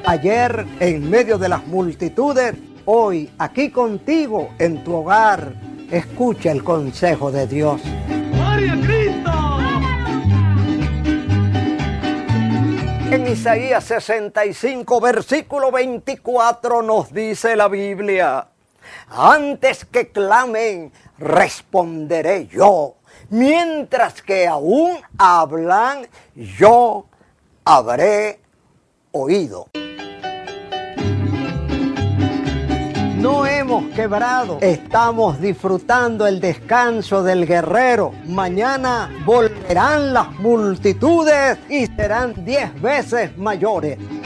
ayer en medio de las multitudes, hoy aquí contigo en tu hogar. Escucha el consejo de Dios. ¡Gloria a Cristo! En Isaías 65, versículo 24 nos dice la Biblia: antes que clamen, responderé yo. Mientras que aún hablan, yo habré oído. No hemos quebrado, estamos disfrutando el descanso del guerrero. Mañana volverán las multitudes y serán 10 veces mayores.